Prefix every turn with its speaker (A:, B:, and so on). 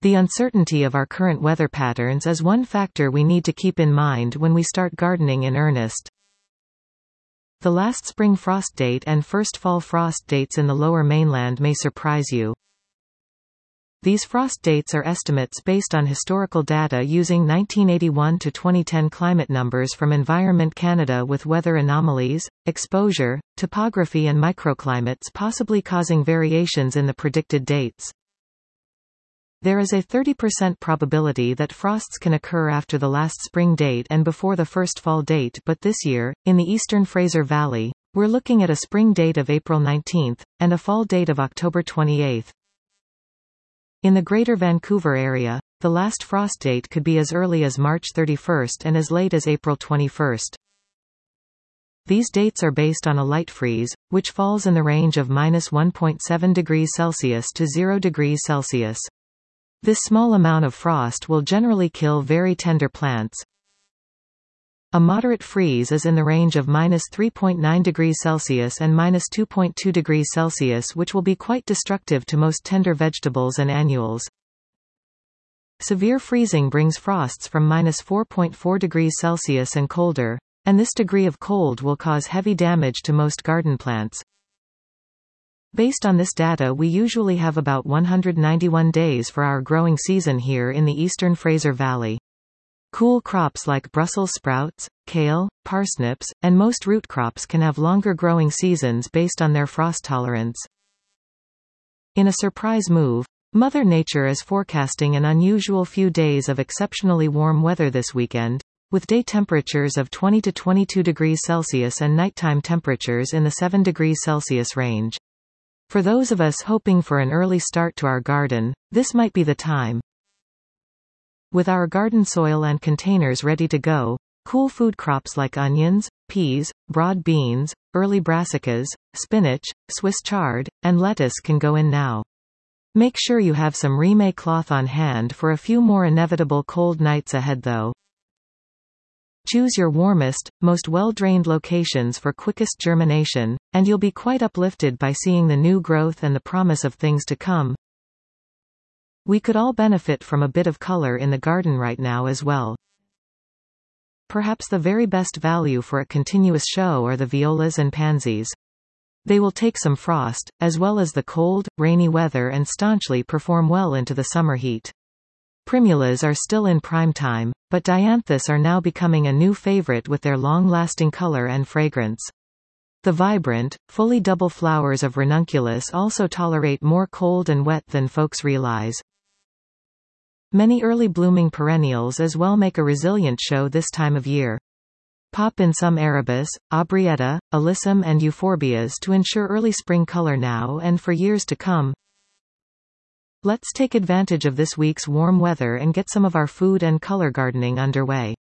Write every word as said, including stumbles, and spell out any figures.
A: The uncertainty of our current weather patterns is one factor we need to keep in mind when we start gardening in earnest. The last spring frost date and first fall frost dates in the lower mainland may surprise you. These frost dates are estimates based on historical data using nineteen eighty-one to twenty ten climate numbers from Environment Canada with weather anomalies, exposure, topography and microclimates possibly causing variations in the predicted dates. There is a thirty percent probability that frosts can occur after the last spring date and before the first fall date, but this year, in the eastern Fraser Valley, we're looking at a spring date of April nineteenth, and a fall date of October twenty-eighth. In the Greater Vancouver area, the last frost date could be as early as March thirty-first and as late as April twenty-first. These dates are based on a light freeze, which falls in the range of minus one point seven degrees Celsius to zero degrees Celsius. This small amount of frost will generally kill very tender plants. A moderate freeze is in the range of minus three point nine degrees Celsius and minus two point two degrees Celsius, which will be quite destructive to most tender vegetables and annuals. Severe freezing brings frosts from minus four point four degrees Celsius and colder, and this degree of cold will cause heavy damage to most garden plants. Based on this data, we usually have about one hundred ninety-one days for our growing season here in the eastern Fraser Valley. Cool crops like Brussels sprouts, kale, parsnips, and most root crops can have longer growing seasons based on their frost tolerance. In a surprise move, Mother Nature is forecasting an unusual few days of exceptionally warm weather this weekend, with day temperatures of twenty to twenty-two degrees Celsius and nighttime temperatures in the seven degrees Celsius range. For those of us hoping for an early start to our garden, this might be the time. With our garden soil and containers ready to go, cool food crops like onions, peas, broad beans, early brassicas, spinach, Swiss chard, and lettuce can go in now. Make sure you have some Rimet cloth on hand for a few more inevitable cold nights ahead though. Choose your warmest, most well-drained locations for quickest germination, and you'll be quite uplifted by seeing the new growth and the promise of things to come. We could all benefit from a bit of color in the garden right now as well. Perhaps the very best value for a continuous show are the violas and pansies. They will take some frost, as well as the cold, rainy weather, and staunchly perform well into the summer heat. Primulas are still in prime time, but dianthus are now becoming a new favorite with their long-lasting color and fragrance. The vibrant, fully double flowers of ranunculus also tolerate more cold and wet than folks realize. Many early blooming perennials as well make a resilient show this time of year. Pop in some arabis, aubrietta, alyssum and euphorbias to ensure early spring color now and for years to come. Let's take advantage of this week's warm weather and get some of our food and color gardening underway.